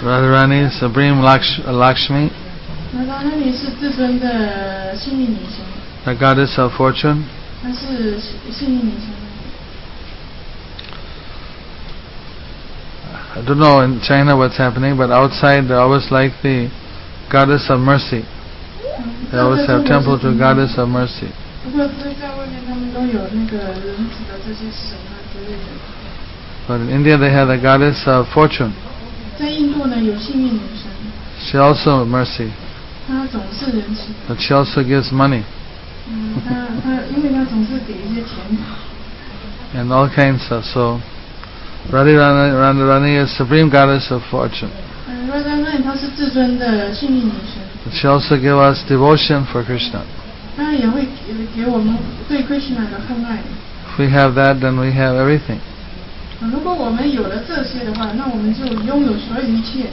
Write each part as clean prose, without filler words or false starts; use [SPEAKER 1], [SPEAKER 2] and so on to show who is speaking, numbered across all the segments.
[SPEAKER 1] Radharani is Supreme Lakshmi,
[SPEAKER 2] Radharani 是至尊的幸运女神，
[SPEAKER 1] the goddess of fortune.
[SPEAKER 2] 她是幸运女神。
[SPEAKER 1] I don't know in China what's happening, but outside they always like the goddess of mercy. They always have temple to goddess of mercy.
[SPEAKER 2] 不过在外面他们都有那个人子的这些神啊之类的。
[SPEAKER 1] But in India they have the goddess of fortune.
[SPEAKER 2] 在印度呢有幸运女神，
[SPEAKER 1] She also mercy,
[SPEAKER 2] 她总是人慈。
[SPEAKER 1] but she also gives money
[SPEAKER 2] 她因为她总是给一些钱。
[SPEAKER 1] and all kinds of. So Radharani is supreme goddess of fortune.
[SPEAKER 2] Radharani 她是至尊的幸运女神。
[SPEAKER 1] But she also gives us devotion for Krishna.
[SPEAKER 2] 当然也会给我们对 Krishna 的厚爱。
[SPEAKER 1] If we have that, then we have everything.
[SPEAKER 2] 如果我们有了这些的话，那我们就拥有所有一切。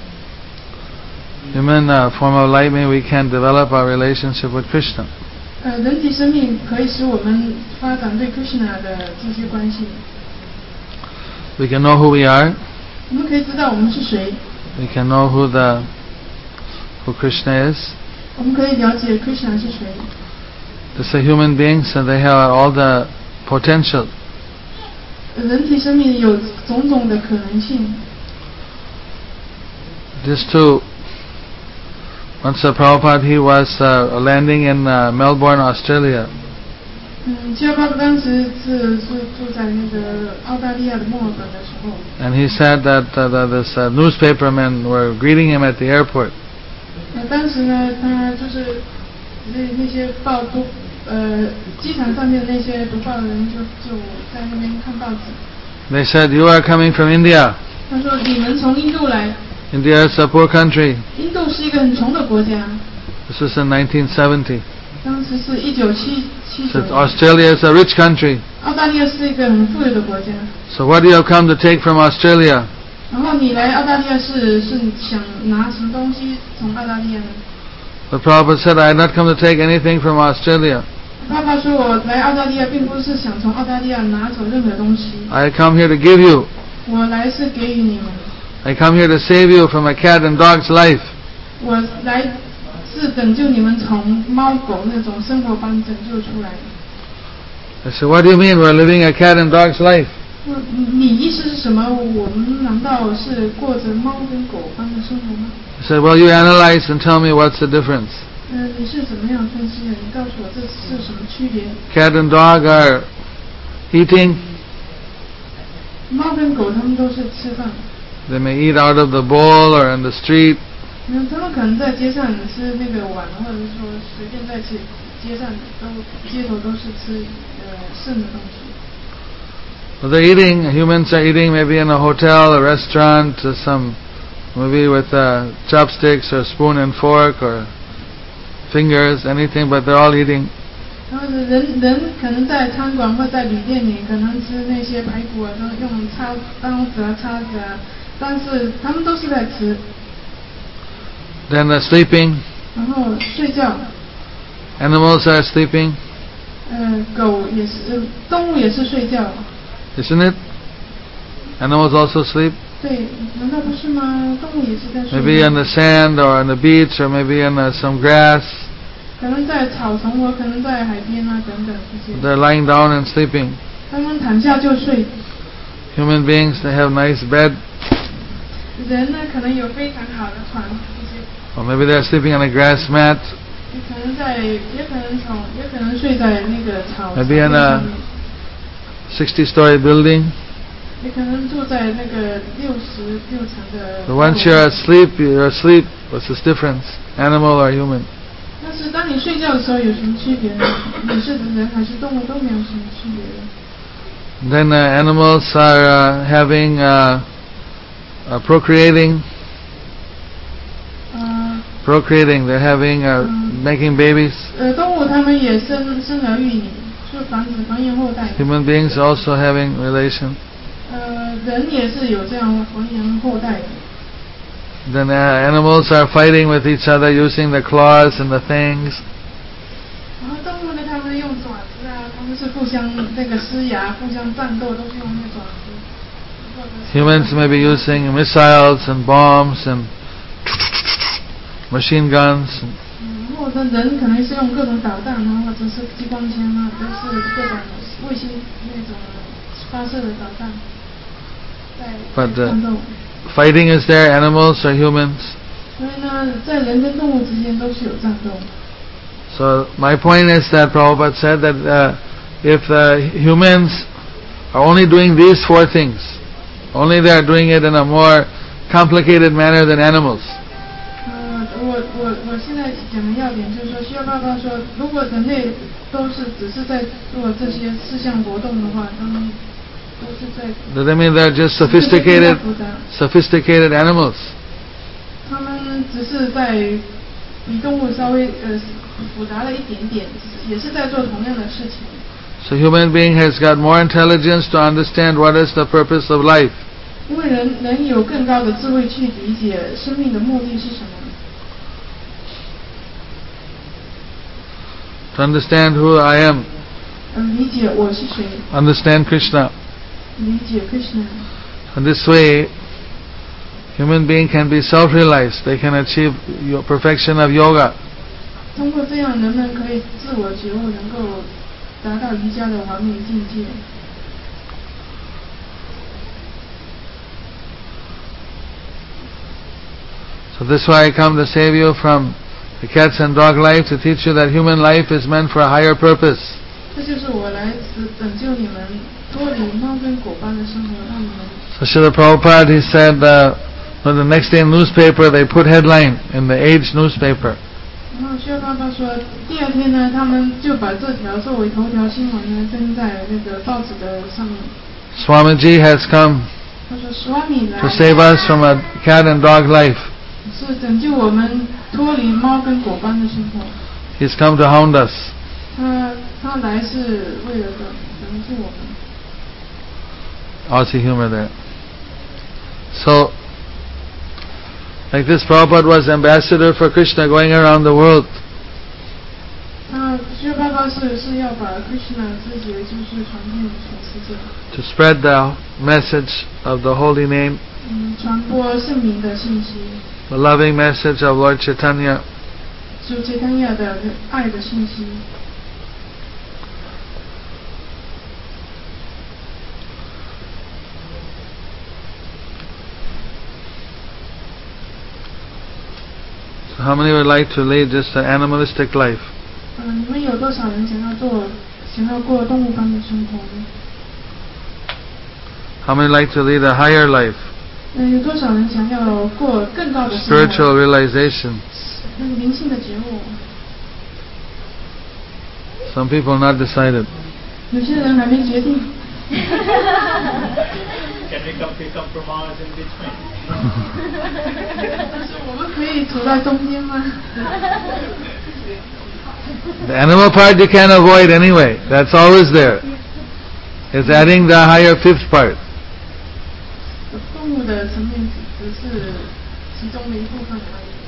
[SPEAKER 1] Human form of life, maybe we can develop our relationship with Krishna.
[SPEAKER 2] 人体生命可以使我们发展对 Krishna 的这些关系。
[SPEAKER 1] We can know who we are.
[SPEAKER 2] 我们可以知道我们是谁。
[SPEAKER 1] We can know who Krishna is.
[SPEAKER 2] 我们可以了解 Krishna 是谁。
[SPEAKER 1] Just a human beings, and they have all the potential.
[SPEAKER 2] 人体生命有种种的可能性。
[SPEAKER 1] Just to once Prabhupada, he was landing in Melbourne, Australia.
[SPEAKER 2] 希拉巴布当时是住在那个澳大利亚的墨尔本的时候。
[SPEAKER 1] And he said that this newspapermen were greeting him at the airport.
[SPEAKER 2] 当时呢，他就是那些机场上面那些读报的人就在那边看报纸。
[SPEAKER 1] They said, "You are coming from India.
[SPEAKER 2] 他说：“你们从印度来。
[SPEAKER 1] India is a poor country."
[SPEAKER 2] 印度是一个很穷的国家。
[SPEAKER 1] This was in 1970.
[SPEAKER 2] 当时是1979
[SPEAKER 1] Said Australia is a rich country.
[SPEAKER 2] 澳大利亚是一个很富有的国家。
[SPEAKER 1] So what do you have come to take from Australia?
[SPEAKER 2] 然后你来澳大利亚是想拿什么东西从澳大利亚呢？
[SPEAKER 1] The Prabhupada said, "I had not come to take anything from Australia.
[SPEAKER 2] 爸爸说我来澳大利亚并不是想从澳大利亚拿走任何东西，
[SPEAKER 1] I had come here to give you.
[SPEAKER 2] 我来是给予你们，
[SPEAKER 1] I come here to save you from a cat and dog's life."
[SPEAKER 2] 我来是拯救你们从猫狗那种生活般拯救出来。
[SPEAKER 1] I said, "What do you mean we're living a cat and dog's life?"
[SPEAKER 2] 你意思是什么？我们难道是过着猫跟狗般的生活吗？
[SPEAKER 1] He said, "Well, you analyze and tell me what's the difference.
[SPEAKER 2] 你是怎么样分析的？你告诉我这是什么区别？
[SPEAKER 1] Cat and dog are eating.
[SPEAKER 2] 猫跟狗它们都是吃饭，
[SPEAKER 1] They may eat out of the bowl or in the street.
[SPEAKER 2] 它们可能在街上吃那个碗，或者是说随便在街上街头都是吃剩的东西。
[SPEAKER 1] Well, they're eating. Humans are eating maybe in a hotel, a restaurant, maybe with chopsticks or spoon and fork or fingers, anything, but they're all eating.
[SPEAKER 2] 然后人可能在餐馆或在旅店里，可能吃那些排骨啊，都用刀子啊、叉子啊，但是他们都是在吃。
[SPEAKER 1] Then they're sleeping.
[SPEAKER 2] 然后睡觉。
[SPEAKER 1] Animals are sleeping.
[SPEAKER 2] 狗也是，动物也是睡觉。
[SPEAKER 1] Isn't it? Animals also sleep.
[SPEAKER 2] 对，难道不是吗？动物也是在睡。
[SPEAKER 1] Maybe on the sand or on the beach or maybe on some grass.
[SPEAKER 2] 可能在草丛或可能在海边啊等等这些。
[SPEAKER 1] They're lying down and sleeping.
[SPEAKER 2] 他们躺下就睡。
[SPEAKER 1] Human beings, they have nice bed.
[SPEAKER 2] 人呢，可能有非常好的床这些。
[SPEAKER 1] Or maybe they're sleeping on a grass mat.
[SPEAKER 2] 也可能睡在那个草。
[SPEAKER 1] Maybe in a 60-story building.
[SPEAKER 2] 也可能住在那个66层的。
[SPEAKER 1] But once you're asleep, you're asleep. What's this difference? Animal or human?
[SPEAKER 2] 但是当你睡觉的时候有什么区别呢？你是人还是动物都没有什么区别的。
[SPEAKER 1] Then animals are having procreating. Procreating. They're having making babies.
[SPEAKER 2] 动物它们也生儿育女，就繁衍后代。
[SPEAKER 1] Human beings also having relation.
[SPEAKER 2] 人也是有这样繁衍后代的。
[SPEAKER 1] Then animals are fighting with each other using the claws and the fangs.
[SPEAKER 2] 然后动物呢，它们用爪子啊，它们是互相那个呲牙，互相战斗，都是用那爪子。
[SPEAKER 1] Humans may be using missiles and bombs and machine guns.
[SPEAKER 2] 或者人可能是用各种导弹啊，或者是激光枪啊，都是各种卫星那种发射的导弹在战斗。
[SPEAKER 1] Fighting is there, animals or humans.
[SPEAKER 2] 所以呢，在人跟动物之间都是有战斗。
[SPEAKER 1] So my point is that Prabhupada said that if humans are only doing these 4 things, only they are doing it in a more complicated manner than animals.
[SPEAKER 2] 我现在讲的要点就是说，需要爸爸说，如果人类只是在做这些4项活动的话，他们都是在。
[SPEAKER 1] Does that mean they're just sophisticated animals?
[SPEAKER 2] 他们只是在比动物稍微复杂了一点点，也是在做同样的事情。
[SPEAKER 1] So human being has got more intelligence to understand what is the purpose of life.
[SPEAKER 2] 因为人有更高的智慧去理解生命的目的是什么。
[SPEAKER 1] To understand who I am.
[SPEAKER 2] 理解我是谁。
[SPEAKER 1] Understand Krishna.
[SPEAKER 2] 理解 Krishna.
[SPEAKER 1] In this way, human being can be self-realized. They can achieve perfection of yoga.
[SPEAKER 2] 通过这样，人们可以自我觉悟，能够达到瑜伽的完美境界。
[SPEAKER 1] So this is why I come to save you from the cats and dog life, to teach you that human life is meant for a higher purpose.
[SPEAKER 2] 这就是我来拯救你们，脱离猫跟狗般的生活，让你们。
[SPEAKER 1] So Srila Prabhupada, he said, the next day in newspaper they put headline in the Age newspaper.
[SPEAKER 2] 然后薛爸爸说，第二天呢，他们就把这条作为头条新闻呢登在那个报纸的上面。
[SPEAKER 1] Swamiji has come
[SPEAKER 2] 他说 Swami 来
[SPEAKER 1] to save us from a cat and dog life.
[SPEAKER 2] 是拯救我们脱离猫跟狗般的生活。
[SPEAKER 1] He's come to hound us.
[SPEAKER 2] 他来是为了拯救我们。
[SPEAKER 1] Aussie humor there. So, like this, Prabhupada was ambassador for Krishna going around the world.
[SPEAKER 2] 薛爸爸是要把 Krishna 自己就是传遍全世界。
[SPEAKER 1] To spread the message of the holy name.
[SPEAKER 2] 传播圣名的信息。
[SPEAKER 1] The loving message of Lord Chaitanya.
[SPEAKER 2] 主 Chaitanya 的爱的信息。
[SPEAKER 1] So how many would like to lead just an animalistic life?
[SPEAKER 2] 你们有多少人想要过动物般的生活呢？
[SPEAKER 1] How many like to lead a higher life?
[SPEAKER 2] 有多少人想要过更高的生活
[SPEAKER 1] Spiritual realization.
[SPEAKER 2] 灵性的觉悟
[SPEAKER 1] Some people not decided.
[SPEAKER 2] 有些人还没决定。
[SPEAKER 3] Can we compromise in between?
[SPEAKER 2] 但是我们可以处在中间吗？
[SPEAKER 1] The animal part you can't avoid anyway. That's always there. It's adding the higher 5th part.
[SPEAKER 2] 动物的层面只是其中的一部分而已。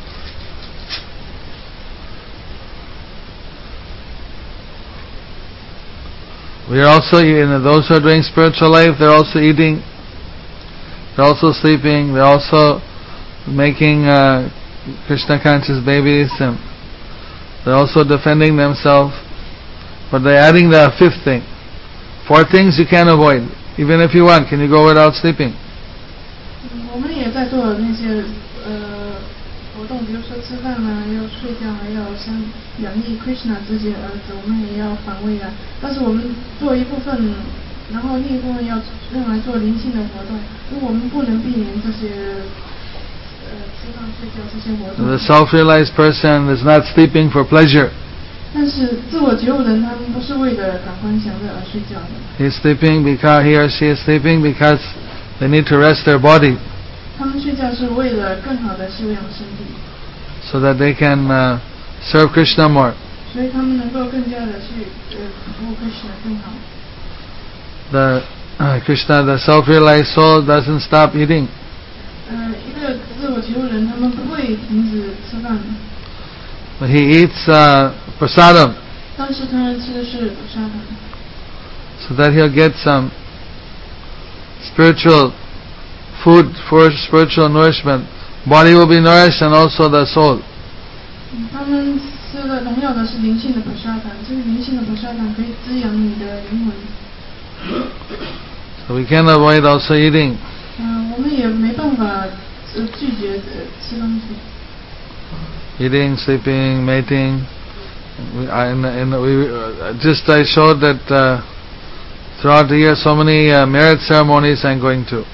[SPEAKER 1] We are also, those who are doing spiritual life, they're also eating, they're also sleeping, they're also making Krishna conscious babies, and they're also defending themselves. But they're adding the 5th thing. 4 things you can't avoid. Even if you want, can you go without sleeping?
[SPEAKER 2] 我们也在做那些活动，比如说吃饭啊，要睡觉，还要养育 Krishna 这些儿子，我们也要防卫啊。但是我们做一部分，然后另一部分要用来做灵性的活动。如果我们不能避免这些吃饭睡觉这些活动。
[SPEAKER 1] The self-realized person is not sleeping for pleasure.
[SPEAKER 2] 但是自我觉悟人，他们不是为了感官享乐而睡觉的。
[SPEAKER 1] He's sleeping because he or she is sleeping because they need to rest their body.
[SPEAKER 2] 他们睡觉是为了更好的修养身体。
[SPEAKER 1] So that they can serve Krishna more.
[SPEAKER 2] 所以他们能够更加的去服务 Krishna 更好。
[SPEAKER 1] The Krishna, the self-realized soul, doesn't stop eating.
[SPEAKER 2] 一个自我觉悟人，他们不会停止吃饭。
[SPEAKER 1] But he eats prasadam.
[SPEAKER 2] 但是他吃的是沙糖。
[SPEAKER 1] So that he'll get some spiritual food for spiritual nourishment. Body will be nourished and also the soul.
[SPEAKER 2] 他们吃的荣耀的是灵性的普沙坦，这个灵性的普沙坦可以滋养你的灵魂。
[SPEAKER 1] So we can't avoid also eating.
[SPEAKER 2] 我们也没办法拒绝吃东西。
[SPEAKER 1] Eating, sleeping, mating. I showed that throughout the year so many marriage ceremonies I'm going to.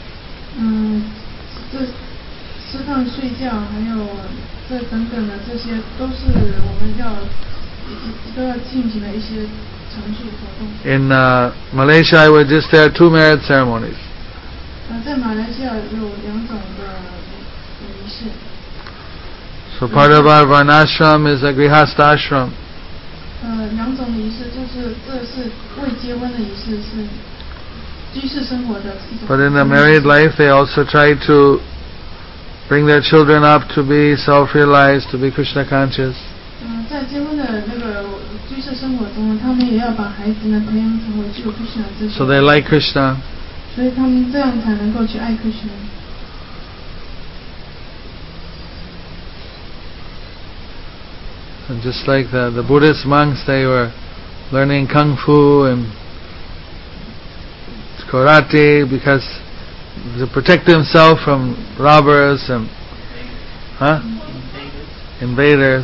[SPEAKER 2] 这吃饭、睡觉，还有这等等的，这些都是我们都要进行的一些程序活动。
[SPEAKER 1] In Malaysia, I was just there 2 marriage ceremonies.
[SPEAKER 2] 在马来西亚有2种的仪式。
[SPEAKER 1] So part of our varnashram is a grihastha ashram.
[SPEAKER 2] 2种仪式就是这是未结婚的仪式，是居士生活的一种。
[SPEAKER 1] But in the married life, they also try to bring their children up to be self-realized, to be Krishna conscious.
[SPEAKER 2] 在结婚的那个居士生活中，他们也要把孩子呢培养成为具有 Krishna 知识。
[SPEAKER 1] So they like Krishna.
[SPEAKER 2] 所以他们这样才能够去爱 Krishna。
[SPEAKER 1] And just like the Buddhist monks, they were learning kung fu and karate because to protect themselves from robbers and invaders.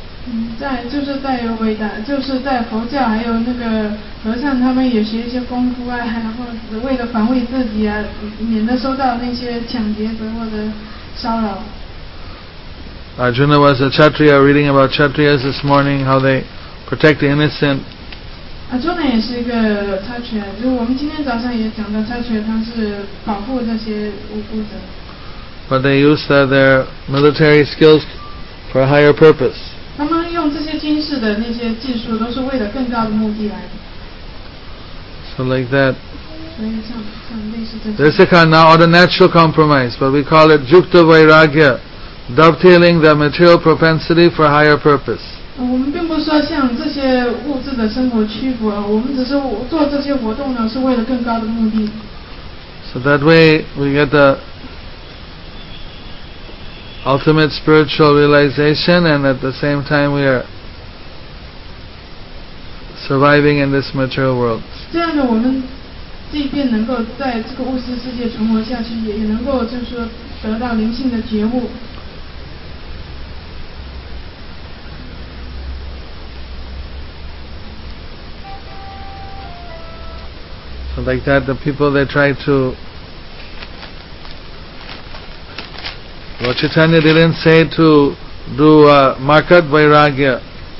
[SPEAKER 2] 在佛教还有那个和尚，他们也学一些功夫啊，然后为了防卫自己啊，免得受到那些抢劫者或者骚扰。
[SPEAKER 1] Arjuna was a Kshatriya, reading about Kshatriyas this morning, how they protect the innocent.
[SPEAKER 2] Arjuna 也是一个 Kshatriya， 就我们今天早上也讲到 Kshatriya， 他是保护这些无辜者。
[SPEAKER 1] But they use their military skills for a higher purpose.
[SPEAKER 2] 他们用这些军事的那些技术，都是为了更高的目的来的。
[SPEAKER 1] So like that.
[SPEAKER 2] 所以像类似这种。
[SPEAKER 1] There's a kind now the natural compromise, but we call it Jukta Vairagya, dovetailing the material propensity for a higher purpose.
[SPEAKER 2] 我们并不是说像这些物质的生活屈服，我们只是做这些活动呢，是为了更高的目的。
[SPEAKER 1] So that way we get the ultimate spiritual realization, and at the same time we are surviving in this material world.
[SPEAKER 2] 这样呢，我们即便能够在这个物质世界存活下去，也能够就是说得到灵性的觉悟。
[SPEAKER 1] So like that, the people, they try to. Lord Chaitanya didn't say to do markat vairagya.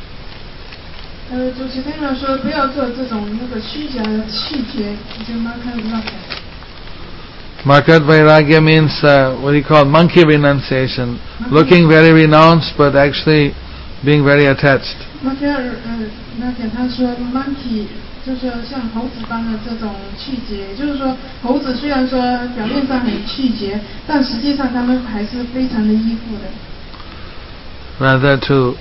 [SPEAKER 2] 主持人说不要做这种那个虚假的气节，就 markat vairagya.
[SPEAKER 1] Markat vairagya means what he called monkey renunciation, looking very renounced but actually being very attached.
[SPEAKER 2] Markat 他说 monkey 就是像猴子般的这种气节，也就是说猴子虽然说表面上很气节，但实际上他们还是非常的依附的。
[SPEAKER 1] Rather to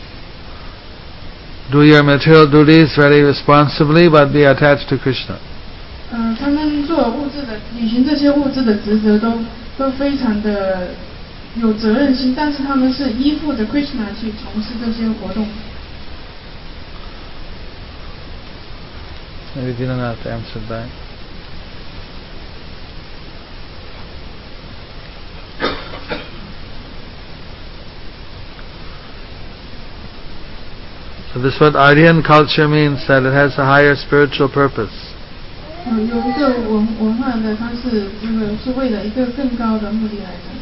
[SPEAKER 1] do your material duties very responsibly, but be attached to Krishna.
[SPEAKER 2] 他们做物质的履行这些物质的职责都非常的有责任心，但是他们是依附着 Krishna 去从事这些活动。
[SPEAKER 1] Maybe didn't have to answer that. So this what Aryan culture means, that it has a higher spiritual purpose.
[SPEAKER 2] 有一个文化的，它是这个是为了一个更高的目的来的。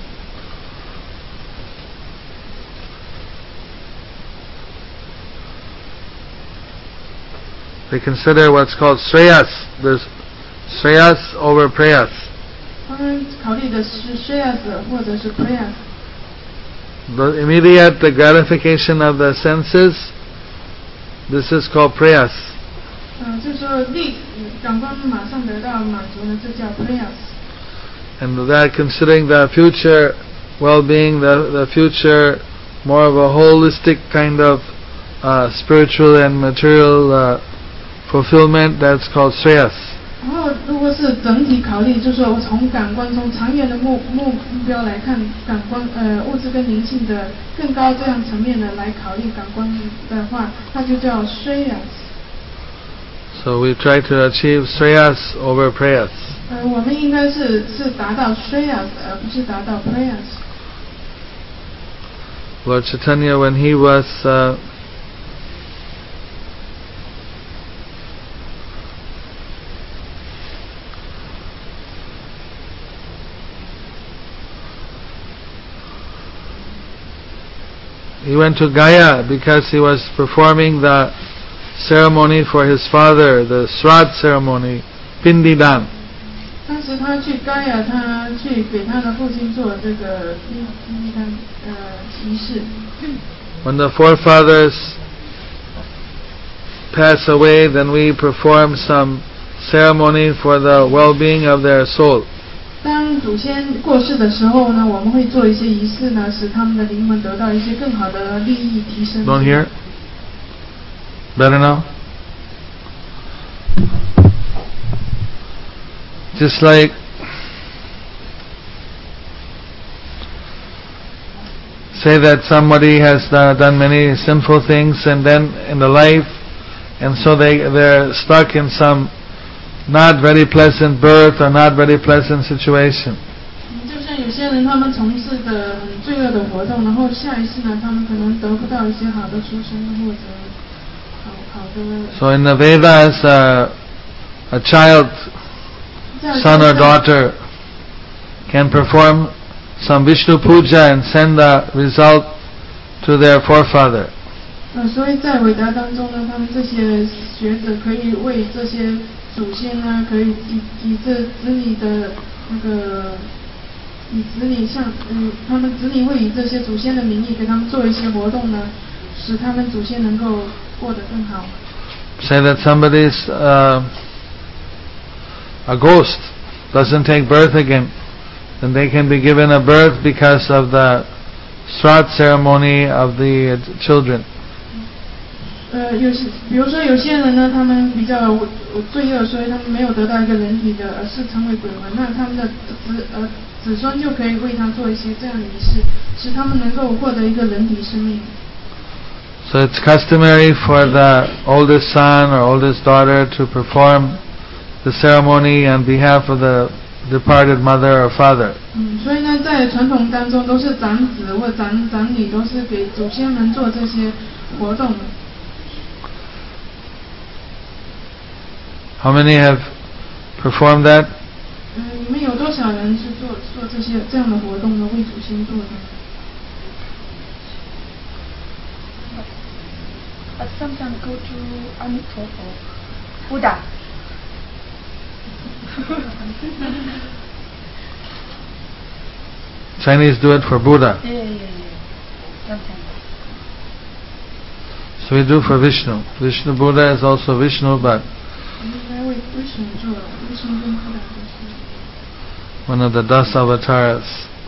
[SPEAKER 1] They consider what's called shreyas. There's shreyas over prayas.
[SPEAKER 2] 他们考虑的是 shreyas 或者是 prayas.
[SPEAKER 1] The immediate gratification of the senses, this is called prayas.
[SPEAKER 2] 就是说感官马上得到满足呢，这叫 prayas.
[SPEAKER 1] And that considering the future well-being, the future more of a holistic kind of spiritual and material fulfillment, that's called shreyas.
[SPEAKER 2] 然后如果说是整体考虑，就是说我从感官从长远的目标来看，感官物质跟灵性的更高这样层面的来考虑感官的话，它就叫 Shreyas。
[SPEAKER 1] So we try to achieve Shreyas over Prayas.
[SPEAKER 2] 我们应该是达到 Shreyas 而不是达到 Prayas。
[SPEAKER 1] Lord Chaitanya, when he was he went to Gaya because he was performing the ceremony for his father, the Shrad ceremony, Pindidan.
[SPEAKER 2] 当时他去盖亚，他去给他的父亲做这个仪式。
[SPEAKER 1] When the forefathers pass away, then we perform some ceremony for the well-being of their soul.
[SPEAKER 2] 当祖先过世的时候呢，我们会做一些仪式呢，使他们的灵魂得到一些更好的利益提升。
[SPEAKER 1] Don't hear? Better now? Just like say that somebody has done many sinful things and then in the life, and so they're stuck in some not very pleasant birth or not very pleasant situation.
[SPEAKER 2] 就像有些人他们从事的很罪恶的活动，然后下一世呢，他们可能得不到一些好的出生或者好的。
[SPEAKER 1] So in the Vedas, a child, son or daughter, can perform some Vishnu puja and send the result to their forefather.
[SPEAKER 2] 所以在伟达当中呢，他们这些学者可以为这些祖先呢，可以以这子女的那个以子女他们子女会以这些祖先的名义给他们做一些活动呢，使他们祖先能够过得更好。
[SPEAKER 1] Say that somebody's a ghost, doesn't take birth again, then they can be given a birth because of the Srat ceremony of the children.
[SPEAKER 2] 比如说有些人呢，他们比较罪恶，所以他们没有得到一个人体的，而是成为鬼魂。那他们的子孙就可以为他做一些这样的仪式，使他们能够获得一个人体生命。
[SPEAKER 1] So it's customary for the oldest son or oldest daughter to perform the ceremony on behalf of the departed mother or father.
[SPEAKER 2] 所以呢，在传统当中，都是长子或长女都是给祖先们做这些活动。
[SPEAKER 1] How many have performed that?
[SPEAKER 2] 你们有多少人是做这样的活动呢？为祖先做的？
[SPEAKER 4] But sometimes go to Amitabha, Buddha.
[SPEAKER 1] Chinese do it for Buddha.
[SPEAKER 4] Yeah. Sometimes.
[SPEAKER 1] So we do for Vishnu. Vishnu Buddha is also Vishnu, but one of the 10 avatars.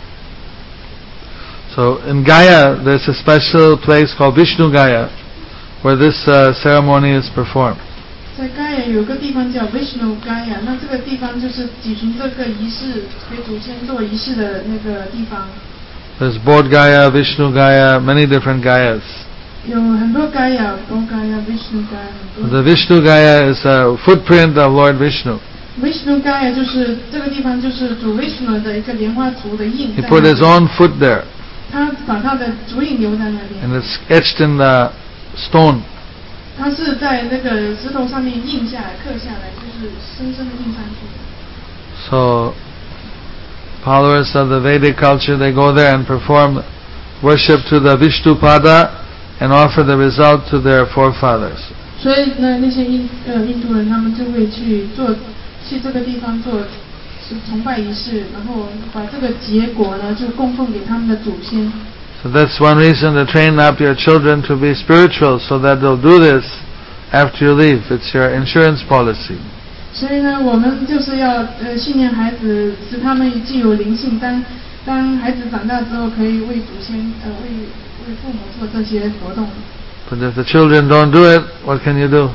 [SPEAKER 1] So in Gaya, there's a special place called Vishnu Gaya, where this ceremony is performed.
[SPEAKER 2] 在盖亚有个地方叫 Vishnu Gaya， 那这个地方就是举行这个仪式给祖先做仪式的那个地方。
[SPEAKER 1] There's Bodh Gaya, Vishnu Gaya, many different Gayas.
[SPEAKER 2] 有很多 Gaya, Bodh Gaya, Vishnu Gaya 很多。
[SPEAKER 1] The Vishnu Gaya is a footprint of Lord Vishnu.
[SPEAKER 2] Vishnu Gaya 就是这个地方就是主 Vishnu 的一个莲花足的印。
[SPEAKER 1] He put his own foot there.
[SPEAKER 2] 他把他的足印留在那边。
[SPEAKER 1] And it's etched in the stone.
[SPEAKER 2] 它是在那个石头上面印下来、刻下来，就是深深的印上去。
[SPEAKER 1] So, followers of the Vedic culture, they go there and perform worship to the Vishnupada and offer the result to their forefathers.
[SPEAKER 2] 所以呢，那些印度人他们就会去这个地方做崇拜仪式，然后把这个结果呢就供奉给他们的祖先。
[SPEAKER 1] So that's one reason to train up your children to be spiritual, so that they'll do this after you leave. It's your insurance policy.
[SPEAKER 2] 所以呢，我们就是要训练孩子，使他们具有灵性。当孩子长大之后，可以为祖先为父母做这些活动。
[SPEAKER 1] But if the children don't do it, what can you do?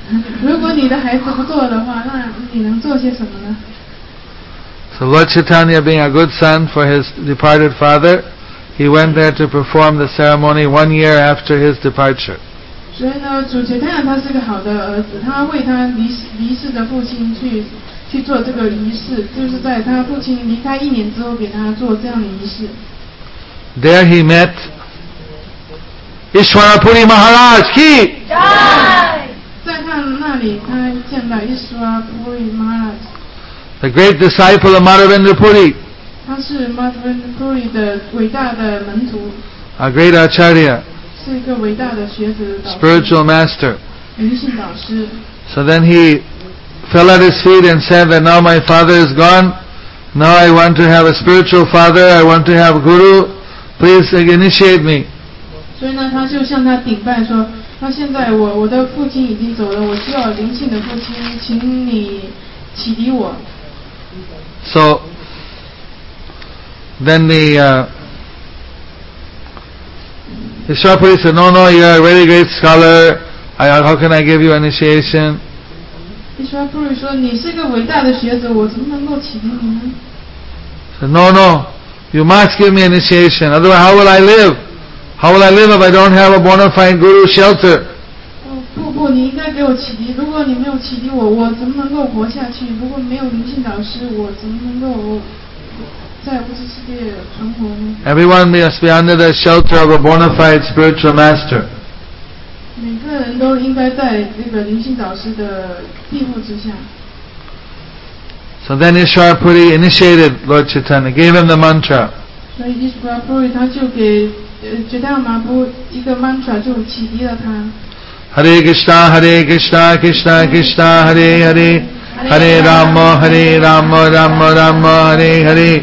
[SPEAKER 2] 如果你的孩子不做的话，那你能做些什么呢？
[SPEAKER 1] So Lord Chaitanya, being a good son for his departed father, he went there to perform the ceremony 1 year after his departure.
[SPEAKER 2] 所以呢，主角太阳他是个好的儿子，他为他离世的父亲去做这个仪式，就是在他父亲离开1年之后给他做这样的仪式。
[SPEAKER 1] There he met Ishwarapuri Maharaj Ki.
[SPEAKER 2] 在他那里，他见到Ishwarapuri Maharaj，
[SPEAKER 1] the great disciple of Madhavendra Puri,
[SPEAKER 2] 他是 Madhavendra Puri 的伟大的门徒，
[SPEAKER 1] a great acharya,
[SPEAKER 2] 是一个伟大的学者导师
[SPEAKER 1] spiritual master.
[SPEAKER 2] 灵性导师。
[SPEAKER 1] So then he fell at his feet and said that now my father is gone. Now I want to have a spiritual father. I want to have Guru. Please initiate me.
[SPEAKER 2] 所以呢，他就向他顶拜说：“那现在我的父亲已经走了，我需要灵性的父亲，请你启迪我。”
[SPEAKER 1] So then the Ishwarapuri said, no, you are a very great scholar. How can I give you initiation?
[SPEAKER 2] Ishwarapuri 说：“你是个伟大的学者，我怎么能够启迪你呢
[SPEAKER 1] Said, no, you must give me initiation. Otherwise, how will I live? How will I live if I don't have a bona fide Guru shelter?
[SPEAKER 2] 不，你应该给我启迪。如果你没有启迪我，我怎么能够活下去？如果没有灵性导师，我怎么能够在物质世界存活呢？”
[SPEAKER 1] Everyone must be under the shelter of a bona fide spiritual master.
[SPEAKER 2] 每个人都应该在这个灵性导师的庇护之下。
[SPEAKER 1] So then Ishwarapuri initiated Lord Chaitanya, gave him the mantra.
[SPEAKER 2] 所以 Ishwarapuri 他就给Chaitanya Mahaprabhu一个 mantra， 就启迪了他。
[SPEAKER 1] Hare Krishna, Hare Krishna, Krishna Krishna, Hare Hare, Hare Rama, Hare Rama, Rama Rama, Hare Hare.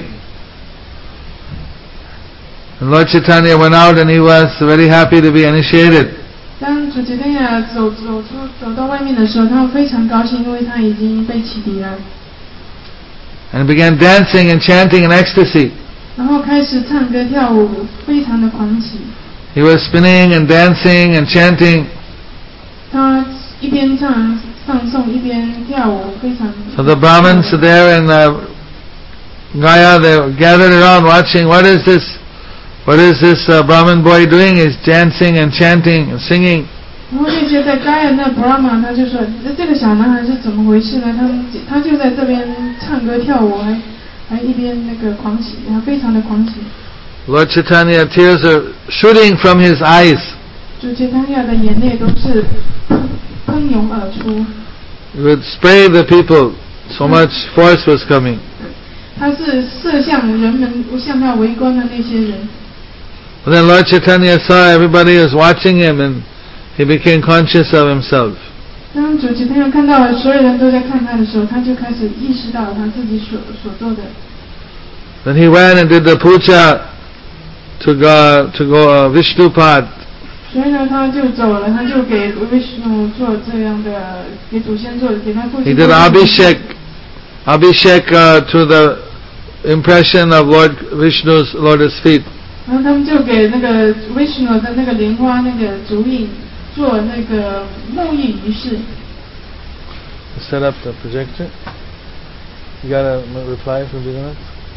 [SPEAKER 1] And Lord Chaitanya went out and he was very happy to be initiated.
[SPEAKER 2] 当主Chaitanya走到外面的时候，他非常高兴，因为他已经被启迪了。
[SPEAKER 1] And began dancing and chanting in ecstasy.
[SPEAKER 2] 然后开始唱歌跳舞，非常的狂喜。
[SPEAKER 1] He was spinning and dancing and chanting.
[SPEAKER 2] 他一边唱诵一边跳舞，非常。
[SPEAKER 1] So the Brahmins there in Gaya, they gathered around watching. What is this Brahmin boy doing? He's dancing and chanting and singing.
[SPEAKER 2] 然后那些在该人的 Brahma， 他就说：“这个小男孩是怎么回事呢？他就在这边唱歌跳舞，还一边那个狂喜，他非常的狂喜。”
[SPEAKER 1] Lord Chaitanya, tears are shooting from his eyes.
[SPEAKER 2] 主Chaitanya的眼泪都是喷涌而出。
[SPEAKER 1] He would spray the people. So much force was coming.
[SPEAKER 2] 他是射向人们向他围观的那些人。
[SPEAKER 1] But then Lord Chaitanya saw everybody was watching him and he became conscious of himself.
[SPEAKER 2] 当主Chaitanya看到所有人都在看他的时候，他就开始意识到他自己所做的。
[SPEAKER 1] Then he went and did the puja to go Vishnupad.
[SPEAKER 2] 所以呢，他就走了，他就给 Vishnu 做这样的，给祖先做，给他父亲。
[SPEAKER 1] He did Abhishek to the impression of Lord Vishnu's lotus feet.
[SPEAKER 2] 然后他们就给那个 Vishnu 的那个莲花那个足印做那个沐浴仪式。
[SPEAKER 1] Set up the projector. You got a reply from Bhagavad?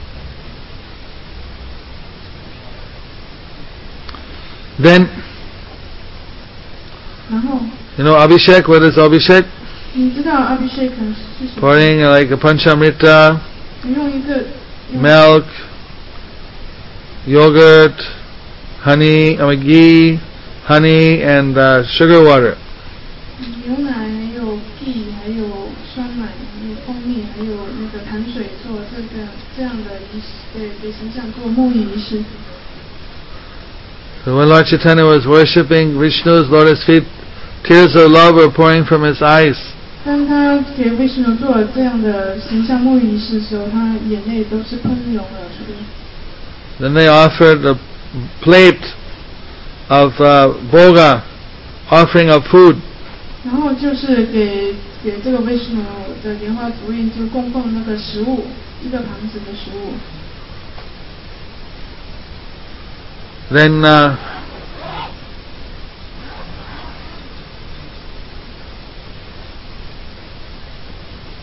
[SPEAKER 1] Then,
[SPEAKER 2] 然后
[SPEAKER 1] you know Abhishek, what is Abhishek?
[SPEAKER 2] 你知道 Abhishek 是什么？
[SPEAKER 1] Pouring like a Panchamrita,
[SPEAKER 2] 用一个
[SPEAKER 1] milk, yogurt, honey, ghee, honey and sugar water.
[SPEAKER 2] 牛奶，还有 ghee， 还有酸奶，还有蜂蜜，还有那个糖水做这样的仪式，给神像做沐浴仪式。
[SPEAKER 1] So when Lord Chaitanya was worshipping Vishnu's lotus feet, tears of love were pouring from his eyes.
[SPEAKER 2] 当他给 Vishnu 做这样的形象沐浴仪式的时候，他眼泪都是喷涌而出。
[SPEAKER 1] Then they offered a plate of bhoga, offering of food.
[SPEAKER 2] 然后就是给这个 Vishnu 的莲花足印，就供奉那个食物，一个盘子的食物。
[SPEAKER 1] Then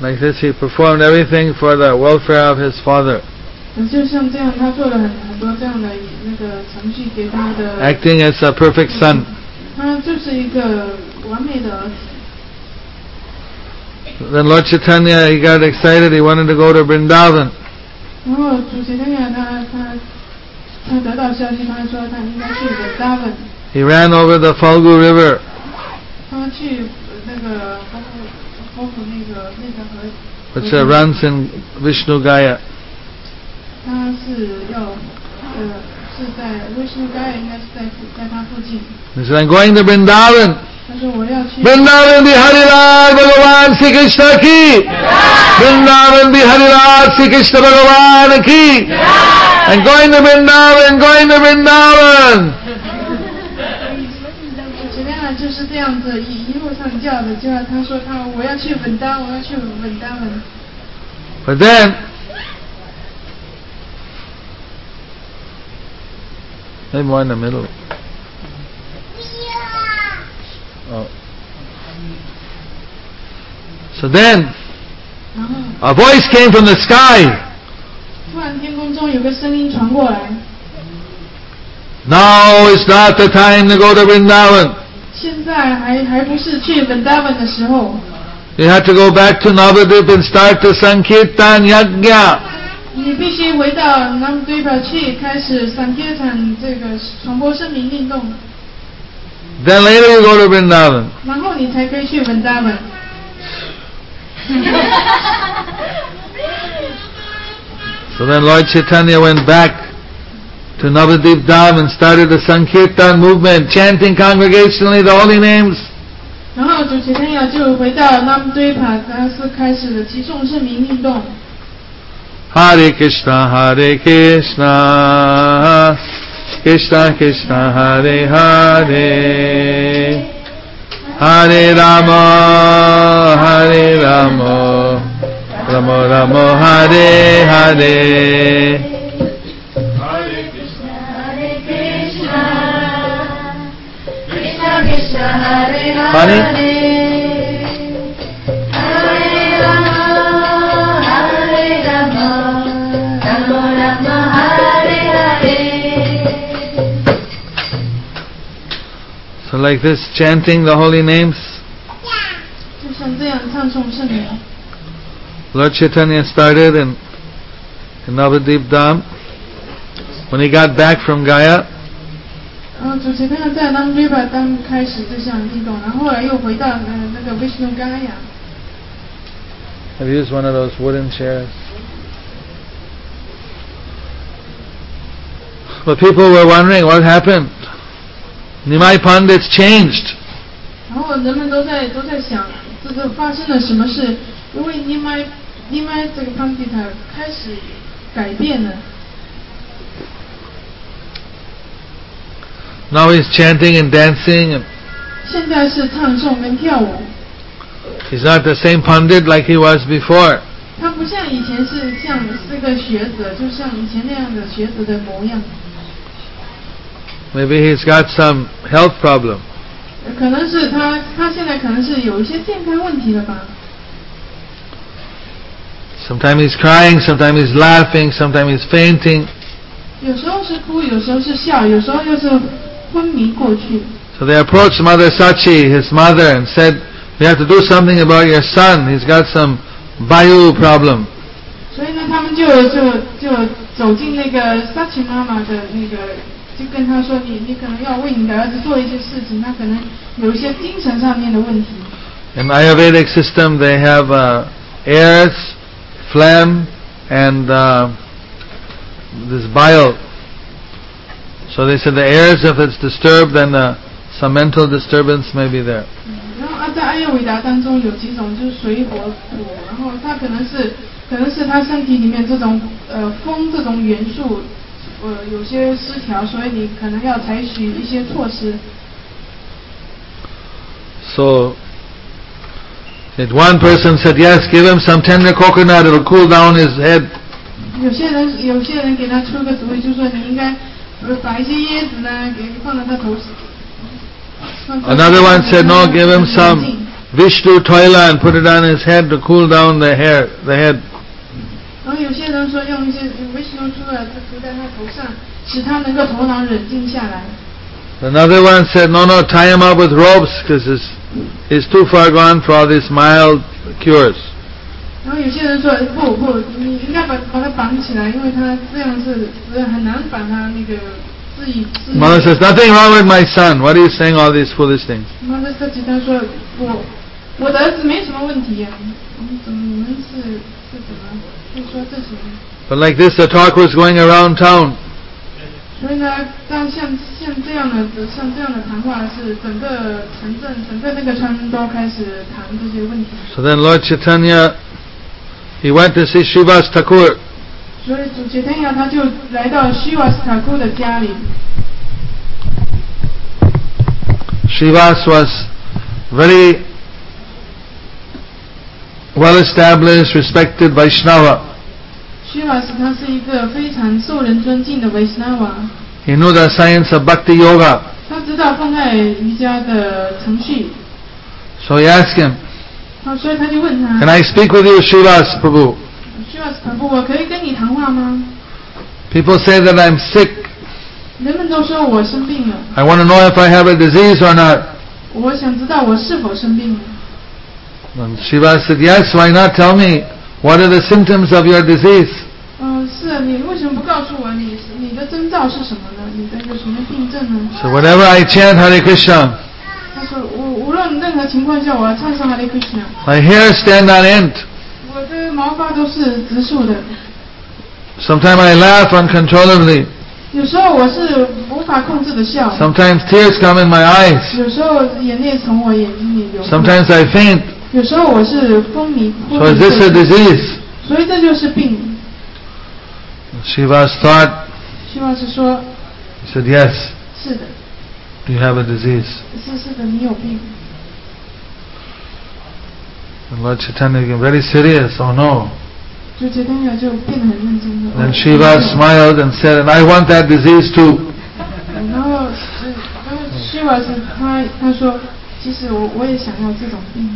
[SPEAKER 1] Like this, he performed everything for the welfare of his father.
[SPEAKER 2] 就像这样，他做了很多这样的那个程序给他的。
[SPEAKER 1] Acting as a perfect son.
[SPEAKER 2] 他就是一个完美的儿子。
[SPEAKER 1] Then Lord Chaitanya, he got excited. He wanted to go to Vrindavan.
[SPEAKER 2] 然后主持人他得到消息，他说他应该去Vrindavan。
[SPEAKER 1] He ran over the Falgu River.
[SPEAKER 2] 他去那个包括那个河。
[SPEAKER 1] Which runs in Vishnu Gaya.
[SPEAKER 2] 他是要是在 Vishnu Gaya， 应该是在他附近。
[SPEAKER 1] He said, I'm going to Vrindavan.
[SPEAKER 2] 他说我要去。
[SPEAKER 1] Vrindavan Bihari Lal Bhagavan Sri Krishna ki. Vrindavan Bihari Lal Sri Krishna Bhagavan ki. I'm going to Vrindavan, going to Vrindavan.
[SPEAKER 2] 就是这样子一路上叫的，他说我要去文丹，我要去文丹文。
[SPEAKER 1] But then, maybe more in the middle. Oh. So then, a voice came from the sky.
[SPEAKER 2] 突然天空中有个声音传过来。
[SPEAKER 1] Now is not the time to go to Vrindavan.
[SPEAKER 2] 现在还不是去 Vrindavan 的时候。
[SPEAKER 1] You have to go back to Navadvip and start the Sankirtan Yajna.
[SPEAKER 2] 你必须回到 Navadvip 去开始 Sankirtan 这个传播声明运动。
[SPEAKER 1] Then later you go to Vrindavan.
[SPEAKER 2] 然后你才可以去 Vrindavan.
[SPEAKER 1] So then Lord Chaitanya went back to Navadvip Dham and started the Sankirtan movement, chanting congregationally the holy names.
[SPEAKER 2] 然后主持人就回到 Navadvip， 他是开始了齐诵圣名运动。
[SPEAKER 1] Hare Krishna, Hare Krishna, Krishna Krishna, Hare Hare, Hare Rama, Hare Rama, Rama Rama, Hare Hare. Funny? So like this, chanting the holy names. Lord Chaitanya started in Navadvip Dham. When he got back from Gaya,
[SPEAKER 2] 主持人在 Navadvip 当开始这项运动，然后后来又回到那个 Vishnu Gaya。
[SPEAKER 1] I've used one of those wooden chairs. But people were wondering what happened. Nimai Pandit's changed.
[SPEAKER 2] 然后人们都在想，这个发生了什么事？因为 Nimai 这个 Pandit 开始改变了。
[SPEAKER 1] Now he's chanting and dancing.
[SPEAKER 2] 现在是唱诵跟跳舞。
[SPEAKER 1] He's not the same Pandit like he was before.
[SPEAKER 2] 他不像以前是像这个学者，就像以前那样的学者的模样。
[SPEAKER 1] Maybe he's got some health problem.
[SPEAKER 2] 可能是他现在可能是有一些健康问题了吧。
[SPEAKER 1] Sometimes he's crying, sometimes he's laughing, sometimes he's fainting.
[SPEAKER 2] 有时候是哭，有时候是笑，有时候又是昏迷过去。
[SPEAKER 1] So they approached Mother Sachi, his mother, and said, "We have to do something about your son. He's got some Vayu problem."
[SPEAKER 2] 所以呢，他们就走进那个 Sachi 妈妈的那个，就跟他说：“你可能要为你的儿子做一些事情，他可能有一些精神上面的问题。”
[SPEAKER 1] In Ayurvedic system, they have airs, phlegm, and this bile. So they said the airs, if it's disturbed, then some mental disturbance may be there.
[SPEAKER 2] 然后在阿育吠达当中有几种就是水火土，然后他可能是他身体里面这种风这种元素有些失调，所以你可能要采取一些措施。
[SPEAKER 1] So that one person said, "Yes, give him some tender coconut; it'll cool down his head."
[SPEAKER 2] 有些人给他出个主意，就说你应该把一些椰子呢给放在他头上。
[SPEAKER 1] Another one said, "No, give him some Vishnu Toila and put it on his head to cool down the head.
[SPEAKER 2] 然后有些人说用一些 Vishnu Toila 涂在他头上，使他能够头脑冷静下来。
[SPEAKER 1] Another one said, no, tie him up with ropes because he's too far gone for all these mild cures.
[SPEAKER 2] 然后有些人说不，你应该把他绑起来，因为他这样是很难把他那个治愈。
[SPEAKER 1] Mother says, nothing wrong with my son. What are you saying all these foolish things?
[SPEAKER 2] Mother said to他说，我的儿子没什么问题呀，你们是怎么会说这些？
[SPEAKER 1] But like this, the talk was going around town.
[SPEAKER 2] 所以呢，像这样的谈话是整个城镇、整个那个村都开始谈这些问题。
[SPEAKER 1] So then Lord Chaitanya, he went to see Srivas Thakur.
[SPEAKER 2] 所以主Chaitanya他就来到 Srivas Thakur 的家里。
[SPEAKER 1] Srivas was very well established, respected Vaishnava.
[SPEAKER 2] Srivas 他是一个非常受人尊敬的 Vaishnava。
[SPEAKER 1] He knew the science of Bhakti Yoga.
[SPEAKER 2] 他知道奉爱瑜伽的程序。
[SPEAKER 1] So he asked him,
[SPEAKER 2] 所以他就问他
[SPEAKER 1] can I speak with you, Srivas Prabhu?
[SPEAKER 2] Srivas Prabhu 我可以跟你谈话吗？
[SPEAKER 1] People say that I'm sick.
[SPEAKER 2] 人们都说我生病了。
[SPEAKER 1] I want to know if I have a disease or not.
[SPEAKER 2] 我想知道我是否生病了。
[SPEAKER 1] And Srivas said, yes, why not? Tell me, what are the symptoms of your disease?
[SPEAKER 2] 是啊，你为什么不告诉我你的征兆是什么呢？你的有什么病症呢？
[SPEAKER 1] So whenever I chant Hare Krishna,
[SPEAKER 2] 他说无论任何情况下，我要唱上 Hare Krishna，
[SPEAKER 1] my hairs stand on end.
[SPEAKER 2] 我的毛发都是直竖的。
[SPEAKER 1] Sometimes I laugh uncontrollably.
[SPEAKER 2] 有时候我是无法控制的笑。
[SPEAKER 1] Sometimes tears come in my eyes.
[SPEAKER 2] 有时候眼泪从我眼睛里流。
[SPEAKER 1] Sometimes I faint.
[SPEAKER 2] 有时候我是昏迷。
[SPEAKER 1] So is this a disease?
[SPEAKER 2] 所以这就是病。
[SPEAKER 1] Srivas thought.
[SPEAKER 2] Srivas 说
[SPEAKER 1] He said, yes,
[SPEAKER 2] 是的，
[SPEAKER 1] you have a disease.
[SPEAKER 2] 是的，你有病。
[SPEAKER 1] And Lord Chaitanya became very serious. Oh no.
[SPEAKER 2] 主Chaitanya就变得很认真了。
[SPEAKER 1] Then Srivas smiled and said, and I want that disease too.
[SPEAKER 2] 然后Srivas 他说，其实我也想要这种病。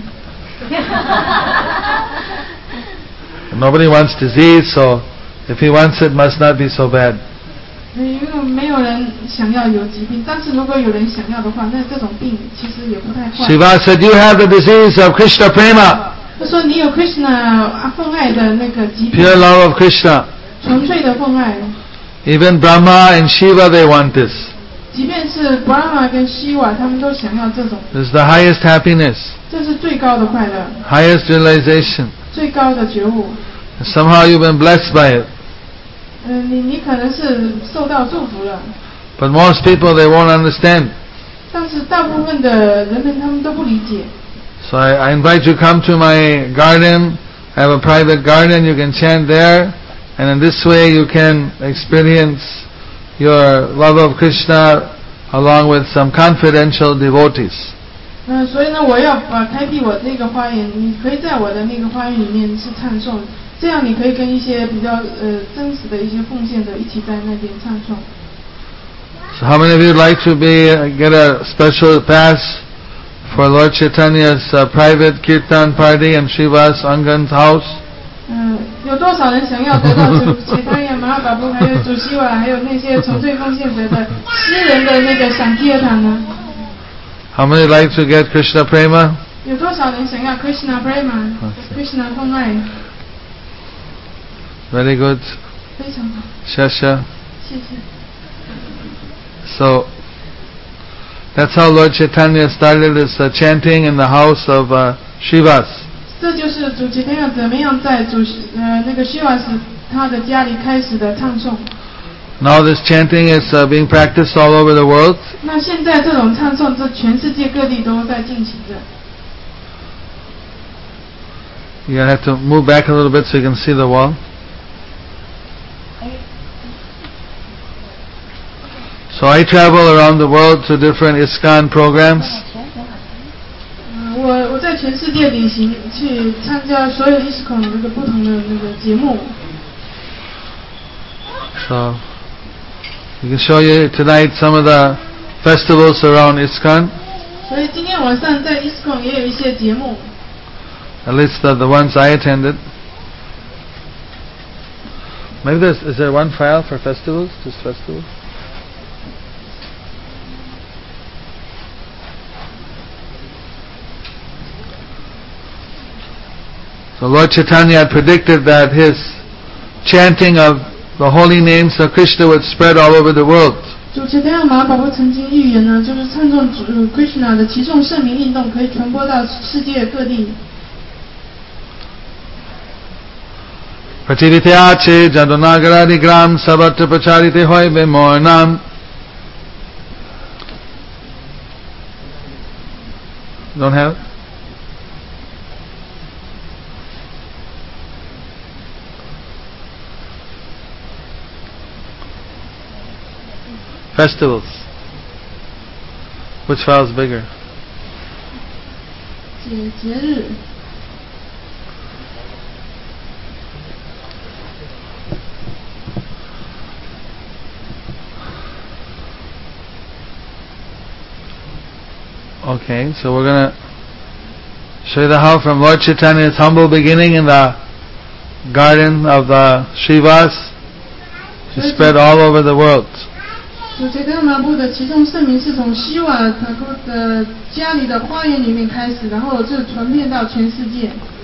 [SPEAKER 1] Nobody wants disease, so if he wants it, must not be so bad.
[SPEAKER 2] 因为没有人想要有疾病，但是如果有人想要的话，那这种病其实也不太坏。
[SPEAKER 1] Srivas said, you have the disease of Krishna Prema.
[SPEAKER 2] 他说你有 Krishna 奉爱的那个疾病。
[SPEAKER 1] Pure love of Krishna.
[SPEAKER 2] 纯粹的奉爱。
[SPEAKER 1] Even Brahma and Shiva, they want this.
[SPEAKER 2] 即便是 Brahma 跟 Shiva， 他们都想要这种。
[SPEAKER 1] This is the highest happiness.
[SPEAKER 2] 这是最高的快乐。
[SPEAKER 1] Highest realization.
[SPEAKER 2] 最高的觉悟。
[SPEAKER 1] Somehow you've been blessed by it.
[SPEAKER 2] 你可能是受到祝福了。
[SPEAKER 1] But most people, they won't understand.
[SPEAKER 2] 但是大部分的人们他们都不理解。
[SPEAKER 1] So I invite you to come to my garden. I have a private garden. You can chant there. And in this way you can experience your love of Krishna along with some confidential devotees.
[SPEAKER 2] 所以呢，我要开辟我这个花园，你可以在我的那个花园里面是唱诵，这样你可以跟一些比较真实的一些奉献者一起在那边唱诵。
[SPEAKER 1] So how many of you would like to get a special pass for Lord Chaitanya's private kirtan party in Srivas Angan's house?
[SPEAKER 2] 有多少人想要得到主Chaitanya Mahaprabhu还有主Shiva还有那些纯粹奉献者的私人的那个赏kirtan堂呢？
[SPEAKER 1] How many like to get Krishna Prema?
[SPEAKER 2] 有多少人想要 Krishna Prema、Krishna 奉爱
[SPEAKER 1] Very good.
[SPEAKER 2] 非常好，
[SPEAKER 1] Shasha.
[SPEAKER 2] 谢谢。
[SPEAKER 1] So that's how Lord Chaitanya started his chanting in the house of Srivas.
[SPEAKER 2] 这就是主Chaitanya怎么样在那个 Srivas 他的家里开始的唱诵。
[SPEAKER 1] Now this chanting is being practiced all over the world.
[SPEAKER 2] 那现在这种唱诵，这全世界各地都在进行着。
[SPEAKER 1] You have to move back a little bit so you can see the wall. So I travel around the world to different ISKCON programs.
[SPEAKER 2] 我在全世界旅行，去参加所有 ISKCON 那个不同的那个节目。
[SPEAKER 1] So we can show you tonight some of the festivals around ISKCON.
[SPEAKER 2] 所以今天晚上在 ISKCON 也有一些节目。
[SPEAKER 1] At least the ones I attended. Maybe is there one file for festivals? Just festivals? So Lord Chaitanya had predicted that his chanting of the holy names of Krishna would spread all over the world.
[SPEAKER 2] 主持天马宝宝曾经预言呢，就是唱诵Krishna 的齐颂圣名运动可以传播到世界各地。
[SPEAKER 1] Prachirite ache jadonagaradi gram sabatra pracharite hoibe mornam. Don't have it? Festivals. Which file is bigger?
[SPEAKER 2] 节日。
[SPEAKER 1] Okay, so we're going to show you the how from Lord Chaitanya's humble beginning in the garden of the Srivas to spread all over the world.
[SPEAKER 2] 主持天马部的齐颂圣名是从希瓦塔库的家里的花园里面开始，然后就传遍到全世界。